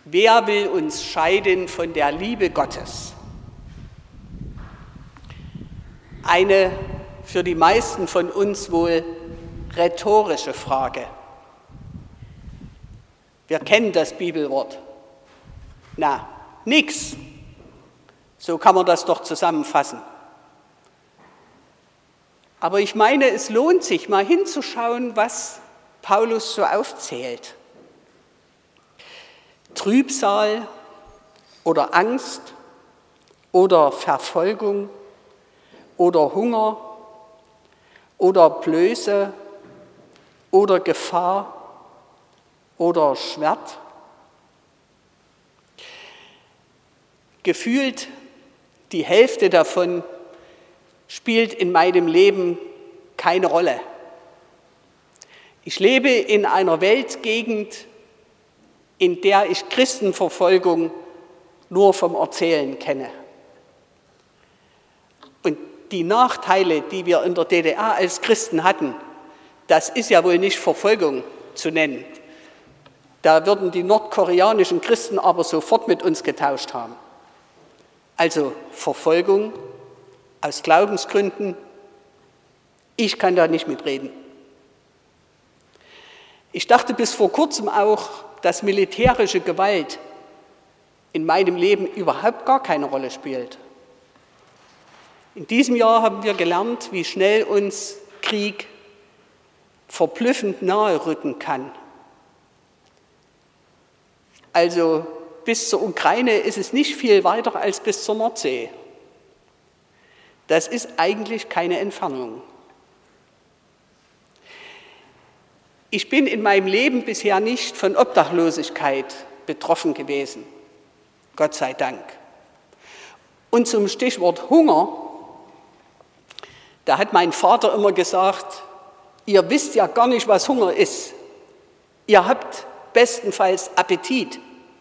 Wer will uns scheiden von der Liebe Gottes? Eine für die meisten von uns wohl rhetorische Frage. Wir kennen das Bibelwort. Na, nix. So kann man das doch zusammenfassen. Aber ich meine, es lohnt sich, mal hinzuschauen, was Paulus so aufzählt. Trübsal oder Angst oder Verfolgung oder Hunger oder Blöße oder Gefahr oder Schwert. Gefühlt die Hälfte davon spielt in meinem Leben keine Rolle. Ich lebe in einer Weltgegend, in der ich Christenverfolgung nur vom Erzählen kenne. Und die Nachteile, die wir in der DDR als Christen hatten, das ist ja wohl nicht Verfolgung zu nennen. Da würden die nordkoreanischen Christen aber sofort mit uns getauscht haben. Also Verfolgung aus Glaubensgründen, ich kann da nicht mitreden. Ich dachte bis vor kurzem auch, dass militärische Gewalt in meinem Leben überhaupt gar keine Rolle spielt. In diesem Jahr haben wir gelernt, wie schnell uns Krieg verblüffend nahe rücken kann. Also bis zur Ukraine ist es nicht viel weiter als bis zur Nordsee. Das ist eigentlich keine Entfernung. Ich bin in meinem Leben bisher nicht von Obdachlosigkeit betroffen gewesen, Gott sei Dank. Und zum Stichwort Hunger, da hat mein Vater immer gesagt, ihr wisst ja gar nicht, was Hunger ist. Ihr habt bestenfalls Appetit.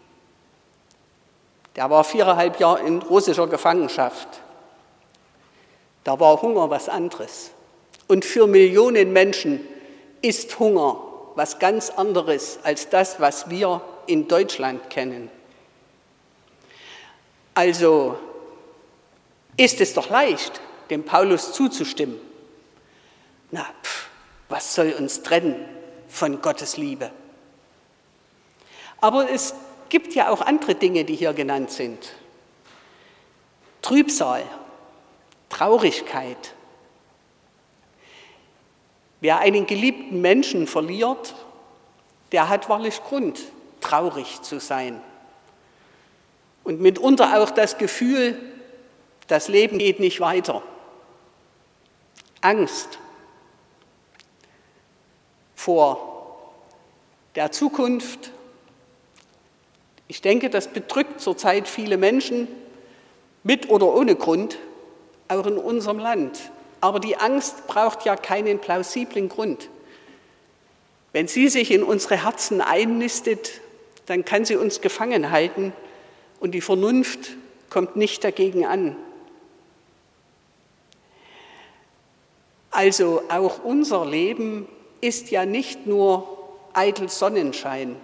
Der war 4,5 Jahre in russischer Gefangenschaft. Da war Hunger was anderes. Und für Millionen Menschen ist Hunger was ganz anderes als das, was wir in Deutschland kennen. Also ist es doch leicht, dem Paulus zuzustimmen. Na, was soll uns trennen von Gottes Liebe? Aber es gibt ja auch andere Dinge, die hier genannt sind. Trübsal, Traurigkeit. Wer einen geliebten Menschen verliert, der hat wahrlich Grund, traurig zu sein. Und mitunter auch das Gefühl, das Leben geht nicht weiter. Angst vor der Zukunft. Ich denke, das bedrückt zurzeit viele Menschen, mit oder ohne Grund, auch in unserem Land. Aber die Angst braucht ja keinen plausiblen Grund. Wenn sie sich in unsere Herzen einnistet, dann kann sie uns gefangen halten und die Vernunft kommt nicht dagegen an. Also auch unser Leben ist ja nicht nur eitel Sonnenschein.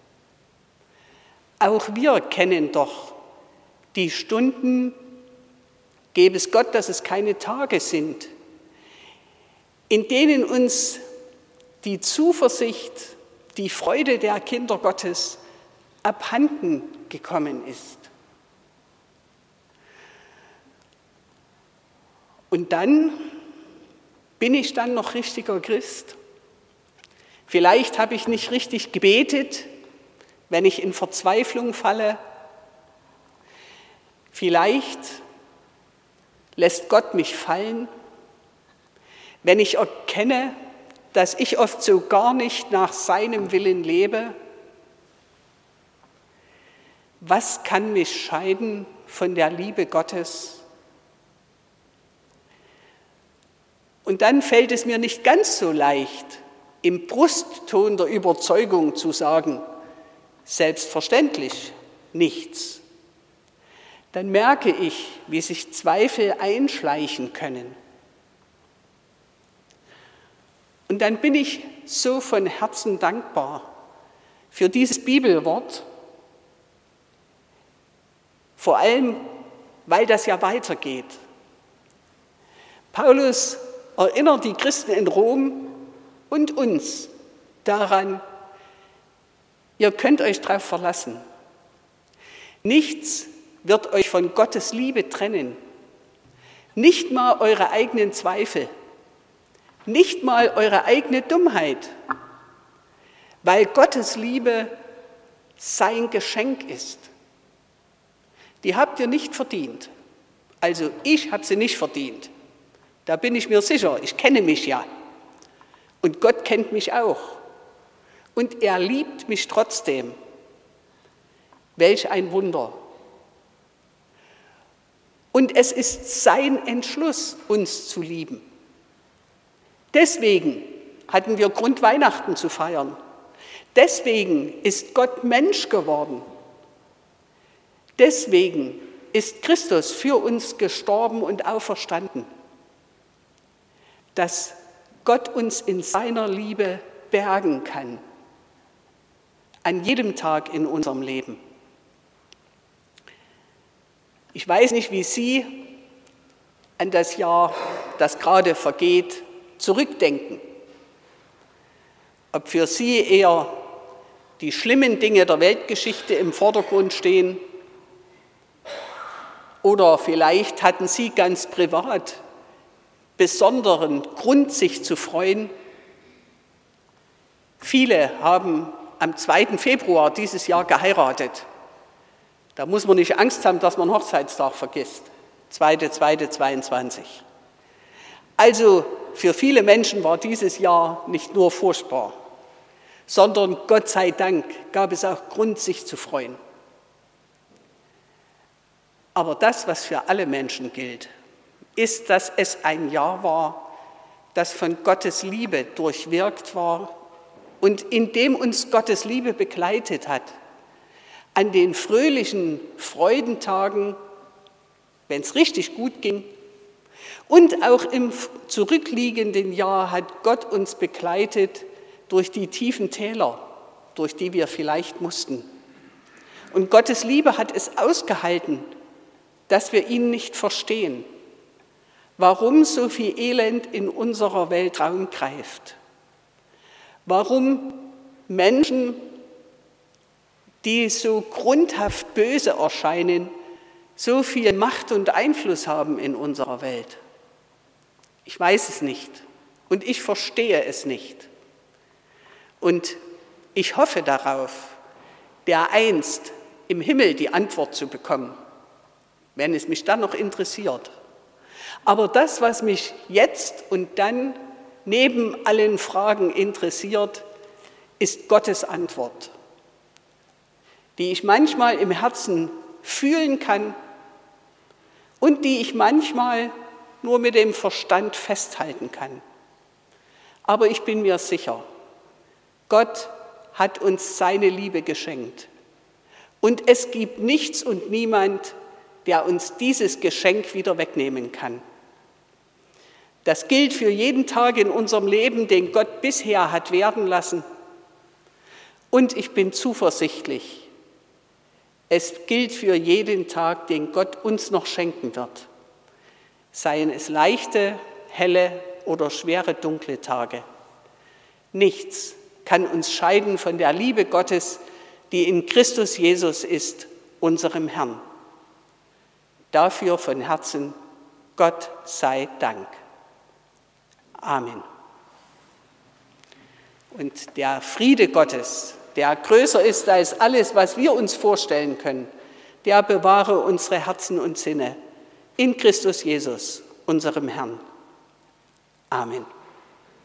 Auch wir kennen doch die Stunden, gäbe es Gott, dass es keine Tage sind, in denen uns die Zuversicht, die Freude der Kinder Gottes abhanden gekommen ist. Und dann bin ich dann noch richtiger Christ. Vielleicht habe ich nicht richtig gebetet, wenn ich in Verzweiflung falle. Vielleicht lässt Gott mich fallen, wenn ich erkenne, dass ich oft so gar nicht nach seinem Willen lebe. Was kann mich scheiden von der Liebe Gottes? Und dann fällt es mir nicht ganz so leicht, im Brustton der Überzeugung zu sagen, selbstverständlich nichts. Dann merke ich, wie sich Zweifel einschleichen können. Und dann bin ich so von Herzen dankbar für dieses Bibelwort, Vor allem, weil das ja weitergeht. Paulus erinnert die Christen in Rom und uns daran, ihr könnt euch darauf verlassen. Nichts wird euch von Gottes Liebe trennen. Nicht mal eure eigenen Zweifel. Nicht mal eure eigene Dummheit. Weil Gottes Liebe sein Geschenk ist. Die habt ihr nicht verdient. Also ich habe sie nicht verdient. Da bin ich mir sicher, ich kenne mich ja. Und Gott kennt mich auch. Und er liebt mich trotzdem. Welch ein Wunder. Und es ist sein Entschluss, uns zu lieben. Deswegen hatten wir Grund, Weihnachten zu feiern. Deswegen ist Gott Mensch geworden. Deswegen ist Christus für uns gestorben und auferstanden. Dass Gott uns in seiner Liebe bergen kann. An jedem Tag in unserem Leben. Ich weiß nicht, wie Sie an das Jahr, das gerade vergeht, zurückdenken. Ob für Sie eher die schlimmen Dinge der Weltgeschichte im Vordergrund stehen oder vielleicht hatten Sie ganz privat besonderen Grund, sich zu freuen. Viele haben am 2. Februar dieses Jahr geheiratet. Da muss man nicht Angst haben, dass man Hochzeitstag vergisst. 2.2.22. Also für viele Menschen war dieses Jahr nicht nur furchtbar, sondern Gott sei Dank gab es auch Grund, sich zu freuen. Aber das, was für alle Menschen gilt, ist, dass es ein Jahr war, das von Gottes Liebe durchwirkt war und in dem uns Gottes Liebe begleitet hat. An den fröhlichen Freudentagen, wenn es richtig gut ging, und auch im zurückliegenden Jahr hat Gott uns begleitet durch die tiefen Täler, durch die wir vielleicht mussten. Und Gottes Liebe hat es ausgehalten, dass wir ihn nicht verstehen, warum so viel Elend in unserer Welt Raum greift, warum Menschen, die so grundhaft böse erscheinen, so viel Macht und Einfluss haben in unserer Welt. Ich weiß es nicht und ich verstehe es nicht. Und ich hoffe darauf, dereinst im Himmel die Antwort zu bekommen, wenn es mich dann noch interessiert. Aber das, was mich jetzt und dann neben allen Fragen interessiert, ist Gottes Antwort, die ich manchmal im Herzen fühlen kann und die ich manchmal nur mit dem Verstand festhalten kann. Aber ich bin mir sicher, Gott hat uns seine Liebe geschenkt. Und es gibt nichts und niemand, der uns dieses Geschenk wieder wegnehmen kann. Das gilt für jeden Tag in unserem Leben, den Gott bisher hat werden lassen. Und ich bin zuversichtlich, es gilt für jeden Tag, den Gott uns noch schenken wird. Seien es leichte, helle oder schwere, dunkle Tage. Nichts kann uns scheiden von der Liebe Gottes, die in Christus Jesus ist, unserem Herrn. Dafür von Herzen Gott sei Dank. Amen. Und der Friede Gottes, der größer ist als alles, was wir uns vorstellen können, der bewahre unsere Herzen und Sinne in Christus Jesus, unserem Herrn. Amen.